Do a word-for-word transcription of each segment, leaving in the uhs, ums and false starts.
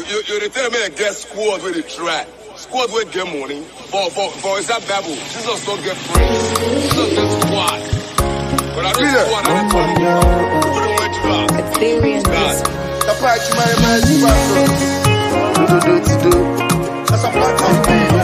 You, you, you tell me to get squads with the try. Squads will get money. For, for, for is that Bible? Jesus don't get praise. Jesus get squad. But I don't yeah. squad, I don't money. Who don't let you out? Experience. God. The part you might imagine, do do do do do. That's a black man.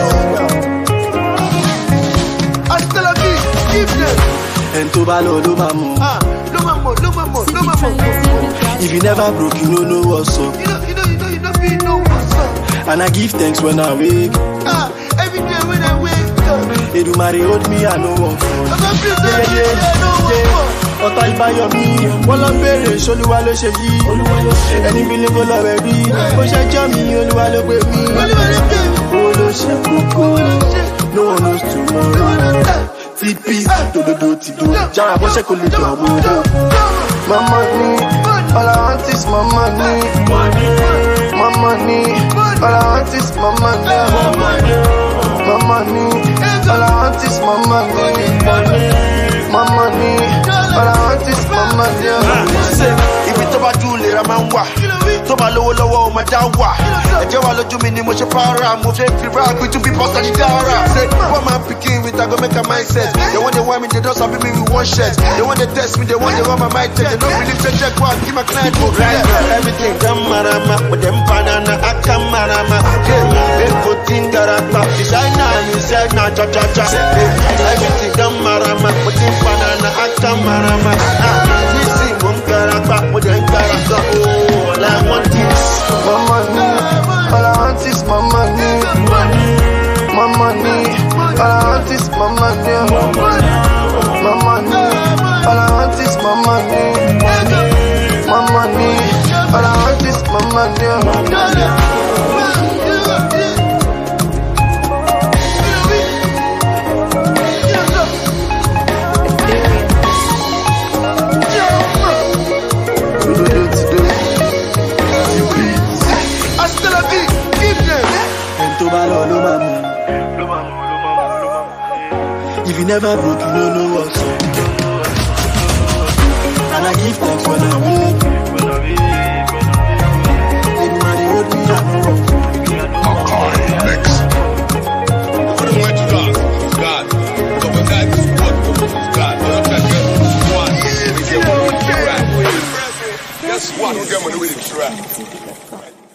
I still a beat. Give them. And to balo, no mamo. Ah, no mamo, no mamo, no mamo. If you never broke, you don't know what's up. You know, you know, you know, you know, you know what's up. And I give thanks when I wake. Ah, every day when I wake up. They do marry hold me, I know one for. I'm a prisoner, yeah, yeah, yeah, no one for. Ọ̀tá ìbáyọ̀ mi, wọ́n lọ bèèrè ṣolúwa ló ṣe yí. Ẹni bí ní kó lọ rẹ̀ rí, bó ṣe jọ́ mi, olúwa ló gbé mi. Owó ló ṣe kókó, no one knows tomorrow. T P, dododo ti do, jára bó ṣe kò lè jọ gbogbo. My money, all I want is my money. My money, all I want is my money. My money, all I want is my money. My money, all I want is my money. Ibi tó bá dùn lè ra máa ń wà, tó bá lówó lọ́wọ́ ó máa dá wà. Ẹ̀jẹ̀ wà lójú mi ni mo ṣe para, mo fẹ́ fi rap to be boss and dára. Say, what man picking with, I go make a mindset. They want to want me, they don't sabi me with one shirt. They want to test me, they want to run my mind check. They don't believe they check one, give my client for right. Everything come marama, but them banana, I come marama. They put in garapa, designer, you said na cha cha cha. Everything come marama, but them banana, I come marama. This is one garapa, but them garapa. Oh, all I want is my money. All I want is my money. My money. All I want is my money. My money. All I want is my money. My money. All I want is my money. If you never broke, you don't know what's up. And I give thanks when I wake. Anybody hold me, I know what's up. Makai Mix. Who don't let you out? It's God. So when that is what it's God. You know that get squad. They get money with the trap. Guess what? Don't get money with the trap.